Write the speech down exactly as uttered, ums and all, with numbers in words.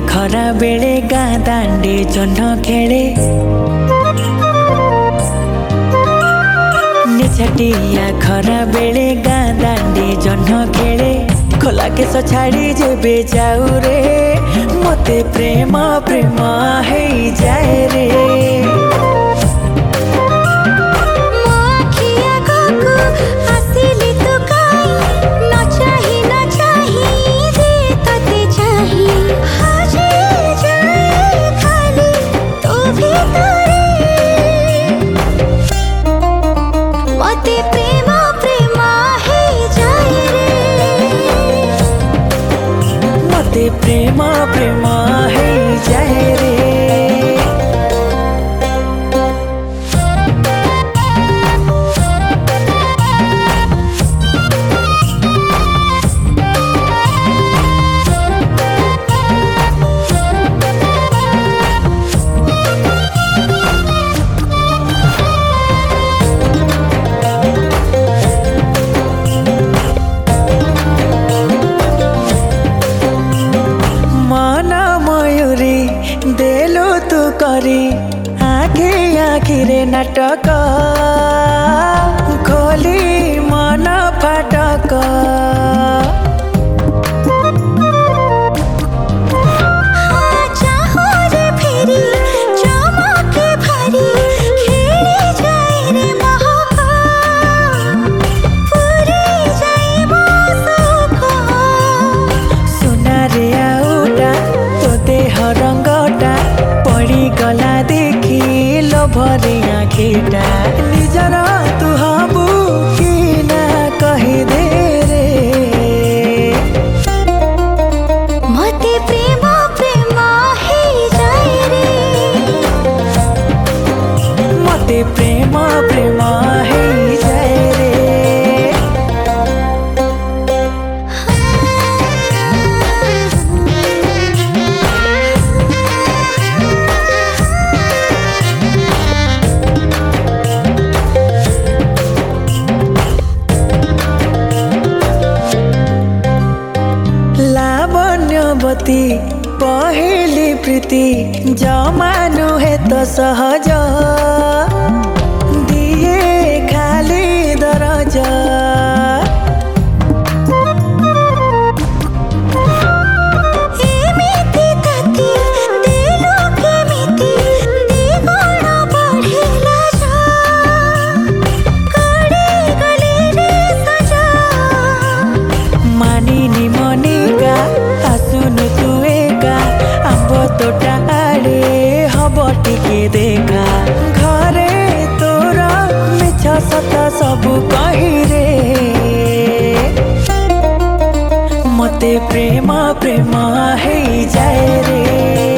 खरा बेले गाँ दांडे जह्न खेले निछाटिया खरा बेले गाँ दांडे जह्न खेले खोला केस छाड़ी जेबे जाऊ रे मते प्रेम प्रेम है जाए रे प्रेम प्रेम है जाए रे देलु तू करी आखि आखिरे नाटक खोली मन फाटक गला देखी लोभरी आँखिटा निजर तू हबू कि ना कही दे रे मते प्रेम प्रेम है जाए रे मते प्रेम प्रेम है जाए रे लावण्यवती पहली प्रीति जमानु है तो सहज दिए खाली दरज टिके देखा घरे तोरा मिछ सत सब कही रे मते प्रेम प्रेम है जाए रे।